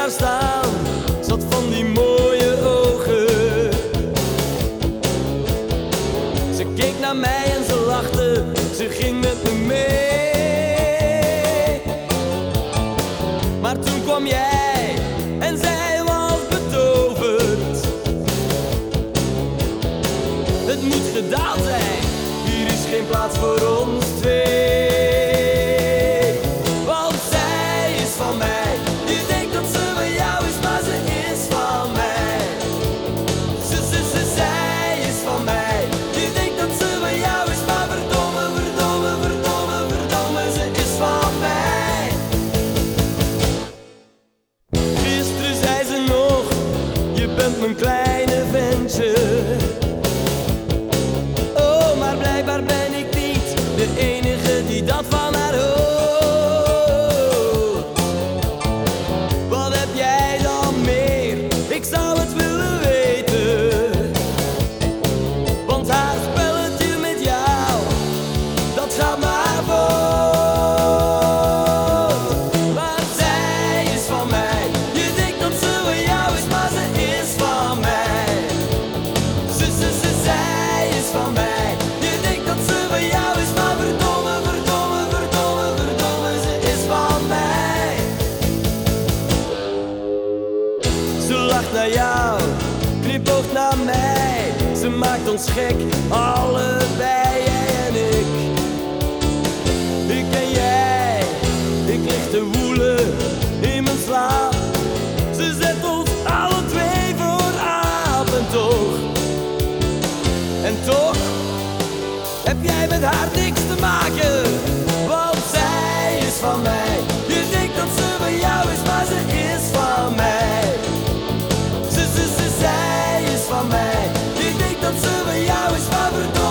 daar staan, zat van die mooie ogen. Ze keek naar mij en ze lachte, ze ging met me mee. Maar toen kwam jij en zij was betoverd. Het moet gedaan zijn, hier is geen plaats voor ons twee. Want zij is van mij, je denkt dat ze van jou is, maar ze is van mij. Zij is van mij, je denkt dat ze van jou is, maar verdomme, verdomme, verdomme, verdomme, ze is van mij. Gisteren zei ze nog, je bent mijn kleine ventje. Oh, maar blijkbaar ben ik niet de enige die dat van haar houdt. Wat heb jij dan meer? Ik zou het willen weten. Want haar spelletje met jou, dat gaat maar voort. Maar zij is van mij, je denkt dat ze van jou is, maar ze is van mij. Zij is van mij, je denkt dat ze van jou is, maar verdomme, verdomme, verdomme, verdomme, ze is van mij. Ze lacht naar jou, knipoogt naar mij, ze maakt ons gek, allebei, jij en ik. Ik en jij, ik lig te woelen in mijn slaap. Ze zet ons alle twee voor aap en toch heb jij met haar niks te maken. Want zij is van mij, je denkt dat ze van jou is, maar ze is van mij. Zij is van mij, je denkt dat ze van jou is, maar verdomme.